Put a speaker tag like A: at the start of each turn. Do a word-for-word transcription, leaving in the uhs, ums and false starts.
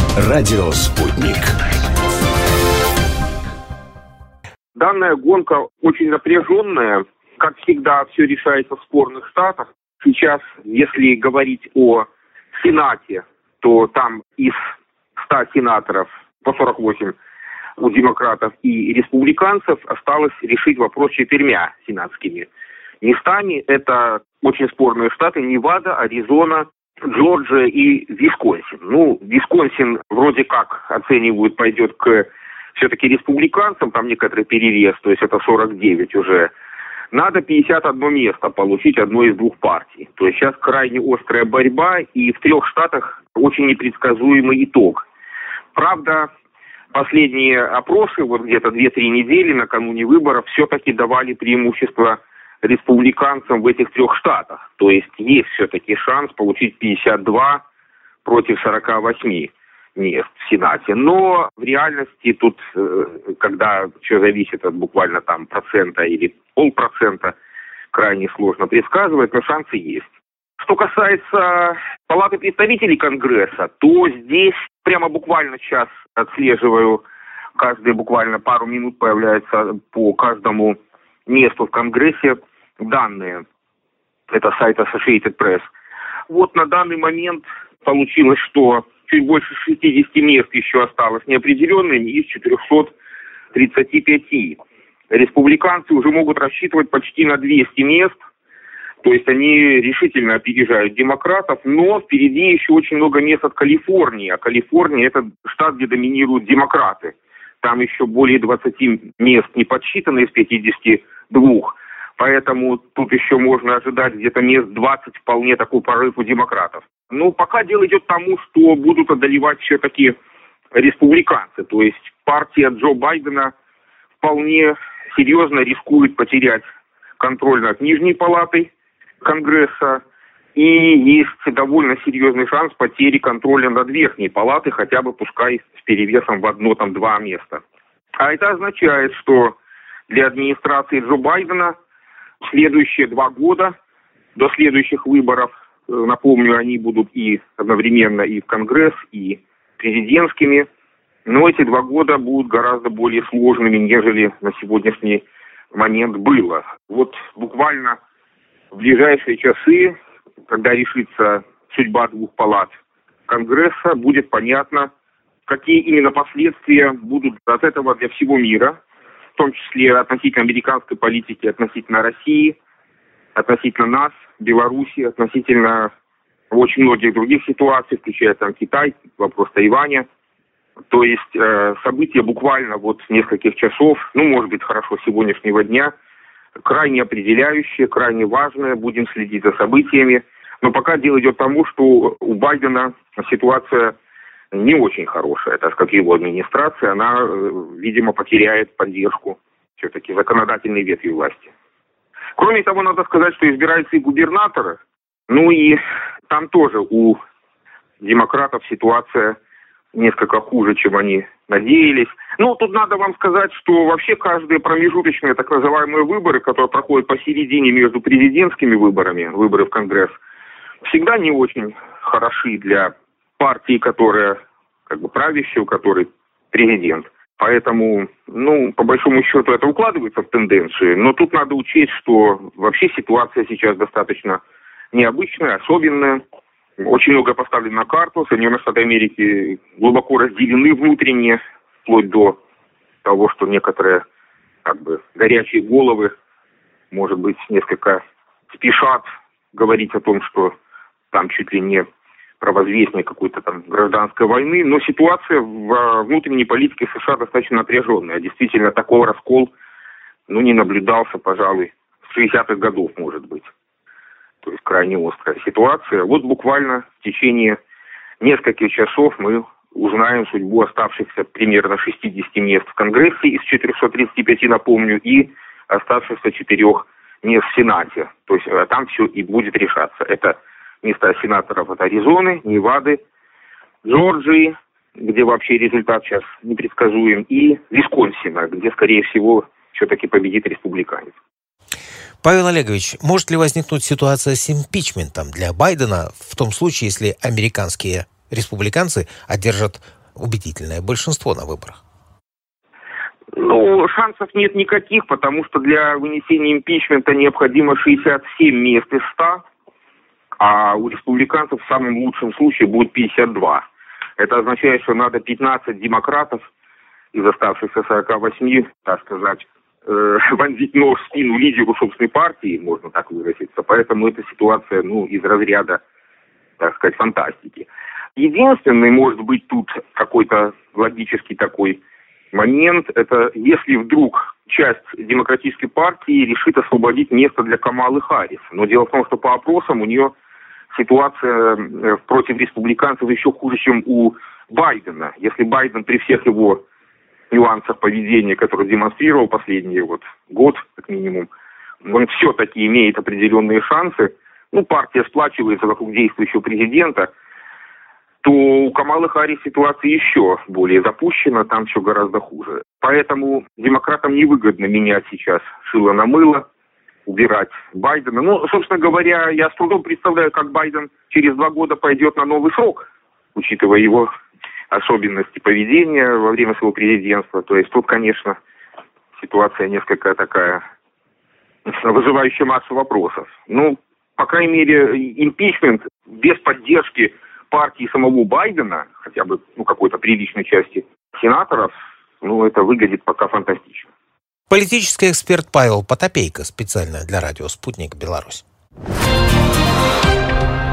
A: Радио «Спутник».
B: Данная гонка очень напряженная. Как всегда, все решается в спорных штатах. Сейчас, если говорить о Сенате, то там из ста сенаторов по сорок восемь у демократов и республиканцев осталось решить вопрос четырьмя сенатскими местами. Это очень спорные штаты: Невада, Аризона, Джорджия и Висконсин. Ну, Висконсин вроде как оценивают, пойдет к все-таки республиканцам, там некоторый перевес, то есть это сорок девять уже. Надо пятьдесят одно место получить одной из двух партий. То есть сейчас крайне острая борьба, и в трех штатах очень непредсказуемый итог. Правда, последние опросы, вот где-то две-три недели накануне выборов, все-таки давали преимущество республиканцам в этих трех штатах. То есть есть все-таки шанс получить пятьдесят два против сорока восьми мест в Сенате. Но в реальности тут, когда все зависит от буквально там процента или полпроцента, крайне сложно предсказывать, но шансы есть. Что касается Палаты представителей Конгресса, то здесь прямо буквально сейчас отслеживаю, каждые буквально пару минут появляется по каждому месту в Конгрессе данные. Это сайт Associated Press. Вот на данный момент получилось, что чуть больше шестидесяти мест еще осталось неопределенными из четырехсот тридцати пяти. Республиканцы уже могут рассчитывать почти на двести мест. То есть они решительно опережают демократов, но впереди еще очень много мест от Калифорнии. А Калифорния — это штат, где доминируют демократы. Там еще более двадцати мест не подсчитано из пятидесяти двух. Поэтому тут еще можно ожидать где-то мест двадцать, вполне такой прорыв у демократов. Ну, пока дело идет к тому, что будут одолевать все-таки республиканцы. То есть партия Джо Байдена вполне серьезно рискует потерять контроль над Нижней палатой Конгресса. И есть довольно серьезный шанс потери контроля над Верхней палатой, хотя бы пускай с перевесом в одно, там, два места. А это означает, что для администрации Джо Байдена следующие два года, до следующих выборов, напомню, они будут и одновременно и в Конгресс, и президентскими, но эти два года будут гораздо более сложными, нежели на сегодняшний момент было. Вот буквально в ближайшие часы, когда решится судьба двух палат Конгресса, будет понятно, какие именно последствия будут от этого для всего мира, в том числе относительно американской политики, относительно России, относительно нас, Беларуси, относительно очень многих других ситуаций, включая там Китай, вопрос Тайваня. То есть э, события буквально вот нескольких часов, ну, может быть, хорошо, сегодняшнего дня, крайне определяющие, крайне важные, будем следить за событиями. Но пока дело идет к тому, что у Байдена ситуация не очень хорошая, так как его администрация, она, видимо, потеряет поддержку все-таки законодательной ветви власти. Кроме того, надо сказать, что избираются и губернаторы. Ну и там тоже у демократов ситуация несколько хуже, чем они надеялись. Ну, тут надо вам сказать, что вообще каждые промежуточные так называемые выборы, которые проходят посередине между президентскими выборами, выборы в Конгресс, всегда не очень хороши для партии, которая как бы правящая, у которой президент. Поэтому, ну, по большому счету, это укладывается в тенденции. Но тут надо учесть, что вообще ситуация сейчас достаточно необычная, особенная. Очень много поставлено на карту. Соединенные Штаты Америки глубоко разделены внутренне, вплоть до того, что некоторые как бы горячие головы, может быть, несколько спешат говорить о том, что там чуть ли не провозвестник какой-то там гражданской войны. Но ситуация в внутренней политике США достаточно напряженная. Действительно, такой раскол, ну, не наблюдался, пожалуй, с шестидесятых годов, может быть. То есть крайне острая ситуация. Вот буквально в течение нескольких часов мы узнаем судьбу оставшихся примерно шестидесяти мест в Конгрессе из четырехсот тридцати пяти, напомню, и оставшихся четырех мест в Сенате. То есть там все и будет решаться. Это места сенаторов от Аризоны, Невады, Джорджии, где вообще результат сейчас непредсказуем, и Висконсина, где, скорее всего, все-таки победит республиканец.
C: Павел Олегович, может ли возникнуть ситуация с импичментом для Байдена в том случае, если американские республиканцы одержат убедительное большинство на выборах?
B: Ну, шансов нет никаких, потому что для вынесения импичмента необходимо шестьдесят семь мест из ста, а у республиканцев в самом лучшем случае будет пятьдесят два. Это означает, что надо пятнадцать демократов из оставшихся сорока восьми, так сказать, э, вонзить нож в спину лидеру собственной партии, можно так выразиться. Поэтому эта ситуация, ну, из разряда, так сказать, фантастики. Единственный, может быть, тут какой-то логический такой момент, это если вдруг часть демократической партии решит освободить место для Камалы Харрис. Но дело в том, что по опросам у нее ситуация против республиканцев еще хуже, чем у Байдена. Если Байден при всех его нюансах поведения, которые демонстрировал последний вот год, как минимум, он все-таки имеет определенные шансы, ну, партия сплачивается вокруг действующего президента, то у Камалы Харрис ситуация еще более запущена, там все гораздо хуже. Поэтому демократам невыгодно менять сейчас шило на мыло, убирать Байдена. Ну, собственно говоря, я с трудом представляю, как Байден через два года пойдет на новый срок, учитывая его особенности поведения во время своего президентства. То есть тут, конечно, ситуация несколько такая, вызывающая массу вопросов. Ну, по крайней мере, импичмент без поддержки партии самого Байдена, хотя бы ну, какой-то приличной части сенаторов, ну, это выглядит пока фантастично.
C: Политический эксперт Павел Потапейко специально для радио «Спутник Беларусь».